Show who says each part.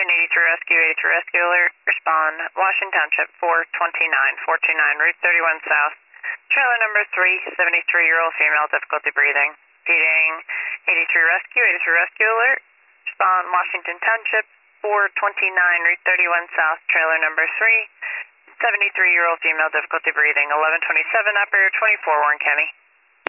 Speaker 1: Rescue, 83 Rescue Alert, respond, Washington Township, 429 Route 31 South, trailer number 3, 73-year-old female, difficulty breathing. Repeating, 83 Rescue Alert, respond, Washington Township, 429 Route 31 South, trailer number 3, 73-year-old female, difficulty breathing. 1127, operator 24, Warren County.